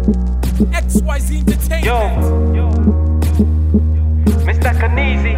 XYZ Entertainment. Yo, Mr. Kanizi.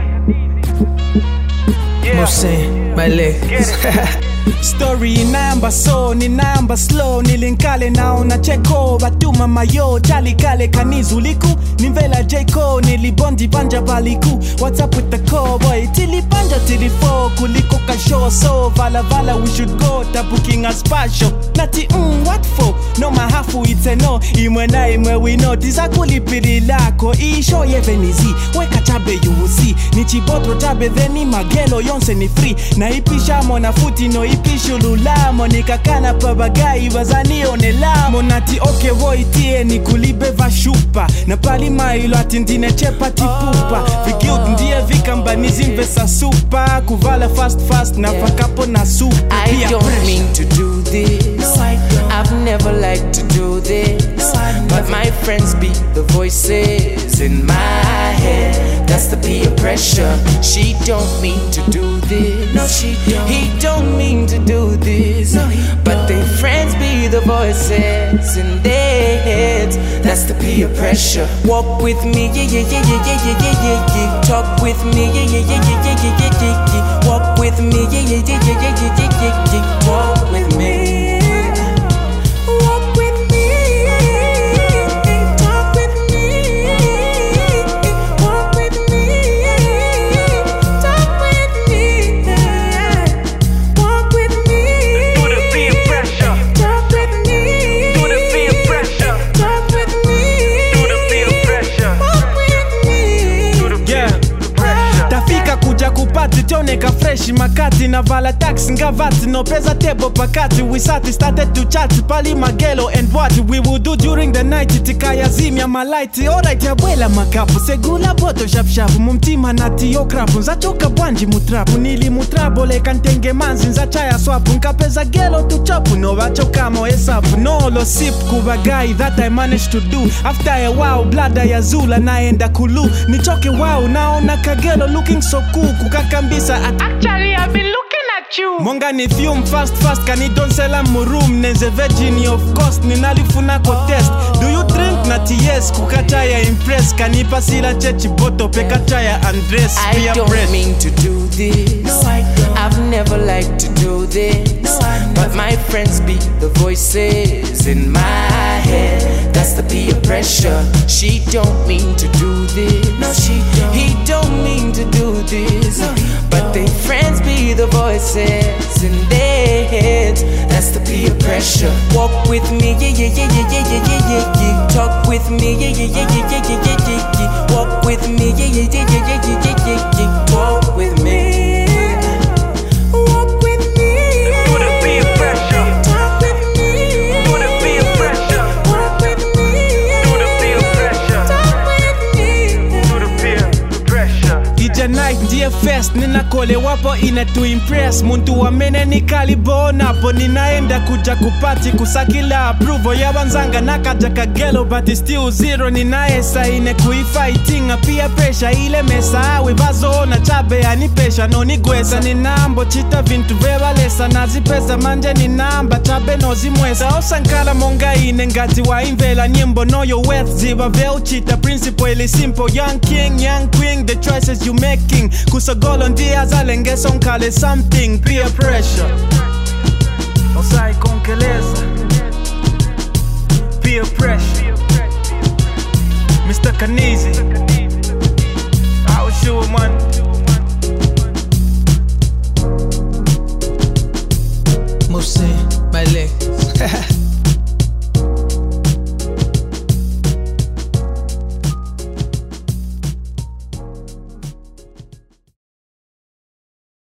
Yeah. Mose, my legs. Story inamba so, ninamba slow. Nilinkale naona cheko batuma mayo. Jali kale Kanizi uliku nimvela Jayco. Nilibondi banja baliku. What's up with the call boy? Tili banja tili fo kuliko kasho. So vala vala we should go. Tabuking a spatial. Nati what for? No mahafu it's a no. Imwe na imwe we know. Tiza kulipili lako. Isho yevenizi. Weka chabe you will see. Nichibotro chabe theni magelo yonse ni free. Na ipisha mona futi no ipishu lulamo. Nikakana pabagai wazani onelamo. Nati oke voitie ni kulibe vashupa. Na pali mailo atindine chepa tipupa. Vigild ndiye vikambanizi mvesa supa. Kuvala fast na fakapo na supa. I don't mean to do this. I've never liked to do this. But my friends be the voices in my head. That's the peer pressure. She don't mean to do this. No, she don't. He don't mean to do this. No, but their friends be the voices in their heads. That's the peer pressure. Walk with me, yeah, yeah, yeah, yeah, yeah, yeah, yeah, yeah. Talk with me, yeah, yeah, yeah, yeah, yeah, yeah, yeah, yeah. Walk with me, yeah, yeah, yeah, yeah, yeah, yeah, yeah, yeah, yeah. Walk with me. Toneka fresh makati na vala tax ngavati no pesa table pakati we started to chat pali magelo and what we would do during the night tikaya zimya malaiti alright yabwela makapu segula boto shap mumtima nati yo krapu nzachoka bwanji mutrapu nili mutrabo le kantenge manzi nzachaya swapu nkapeza gelo tuchapu no vachoka mo hesapu no lo sip kubagai that I managed to do after a while blada ya zula naenda kulu nichoke wow naona kagelo looking so cool kukakambisa Actually, I've been looking at you. Monga ni fume fast kani don't sell a murum nenze virgin of cost ninalifuna test. Do you drink nati yes kukachaya impress kani pasila chechi boto pekachaya undress. I don't mean to do this. I've never liked to do this. But my friends be the voices in my head. That's the peer pressure. She don't mean to do this. No, she don't. He don't mean to do this. But their friends be the voices in their heads. That's the peer pressure. Walk with me, yeah, yeah, yeah, yeah, yeah, yeah, yeah, yeah, yeah. Talk with me, yeah, yeah, yeah, yeah, yeah, yeah, yeah, yeah, yeah. Walk with me, yeah, yeah, yeah, yeah, yeah, yeah, yeah, yeah, yeah. Talk with me. Night ndiye fest nina kole wapo ina to impress muntu wamene nikalibona po ninaenda kuja kupati kusakila approval ya wanzanga nakaja kagelo but still zero ninaesa ine kuifighting a peer pressure ile mesa awe vazoona chabe anipesha no nigweza ninambo chita vintu vevalesa nazipesa manje ninamba chabe nozimweza osankala monga ine ngati waimvela nyimbo no your worth ziva veuchita principle ili simple young king young queen the choices you making kusogolo ndiye azalenge sonkale something peer pressure osai konkeleza peer pressure Mr. Kanizi I was sure man Mose, my legs.